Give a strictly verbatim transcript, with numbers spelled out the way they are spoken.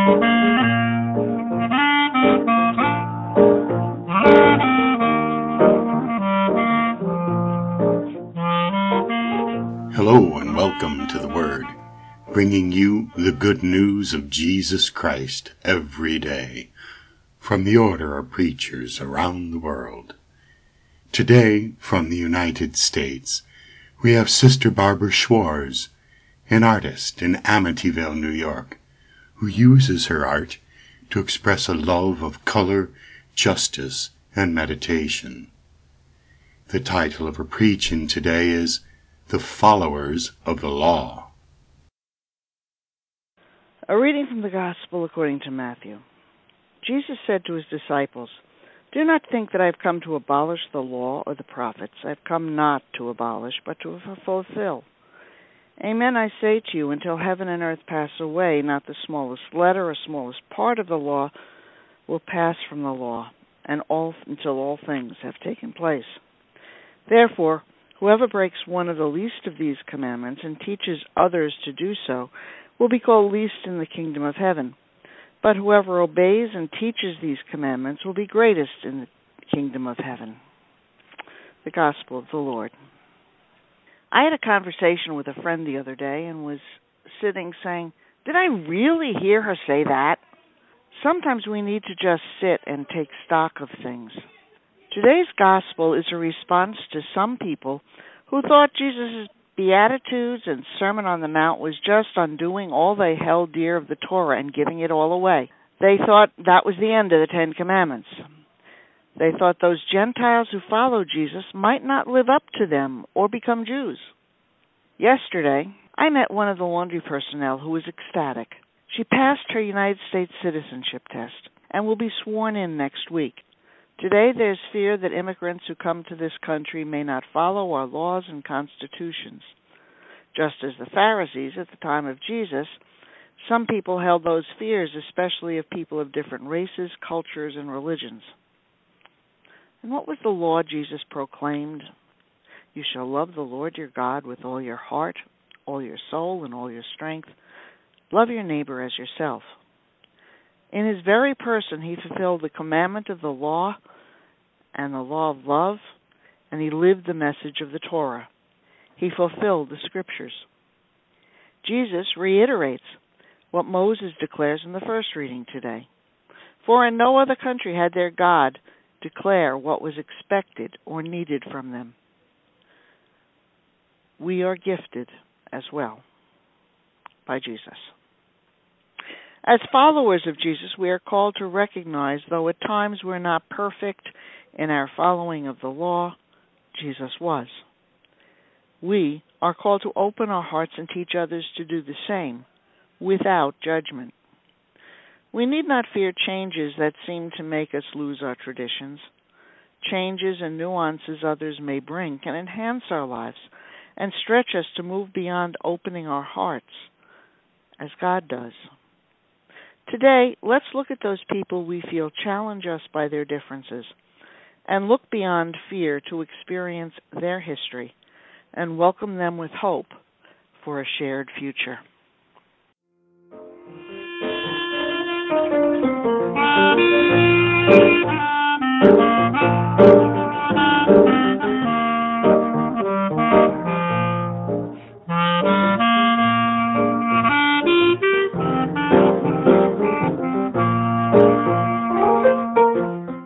Hello and welcome to The Word, bringing you the good news of Jesus Christ every day from the order of preachers around the world. Today, from the United States, we have Sister Barbara Schwarz, an artist in Amityville, New York, who uses her art to express a love of color, justice, and meditation. The title of her preaching today is The Followers of the Law. A reading from the Gospel according to Matthew. Jesus said to his disciples, "Do not think that I have come to abolish the law or the prophets. I have come not to abolish, but to fulfill. Amen, I say to you, until heaven and earth pass away, not the smallest letter or smallest part of the law will pass from the law, and all until all things have taken place. Therefore, whoever breaks one of the least of these commandments and teaches others to do so will be called least in the kingdom of heaven. But whoever obeys and teaches these commandments will be greatest in the kingdom of heaven." The Gospel of the Lord. I had a conversation with a friend the other day and was sitting saying, "Did I really hear her say that?" Sometimes we need to just sit and take stock of things. Today's Gospel is a response to some people who thought Jesus' Beatitudes and Sermon on the Mount was just undoing all they held dear of the Torah and giving it all away. They thought that was the end of the Ten Commandments. They thought those Gentiles who followed Jesus might not live up to them or become Jews. Yesterday, I met one of the laundry personnel who was ecstatic. She passed her United States citizenship test and will be sworn in next week. Today, there's fear that immigrants who come to this country may not follow our laws and constitutions. Just as the Pharisees at the time of Jesus, some people held those fears, especially of people of different races, cultures, and religions. And what was the law Jesus proclaimed? You shall love the Lord your God with all your heart, all your soul, and all your strength. Love your neighbor as yourself. In his very person, he fulfilled the commandment of the law and the law of love, and he lived the message of the Torah. He fulfilled the Scriptures. Jesus reiterates what Moses declares in the first reading today. For in no other country had their God declare what was expected or needed from them. We are gifted as well by Jesus. As followers of Jesus, we are called to recognize, though at times we're not perfect in our following of the law, Jesus was. We are called to open our hearts and teach others to do the same, without judgment. We need not fear changes that seem to make us lose our traditions. Changes and nuances others may bring can enhance our lives and stretch us to move beyond opening our hearts, as God does. Today, let's look at those people we feel challenge us by their differences and look beyond fear to experience their history and welcome them with hope for a shared future.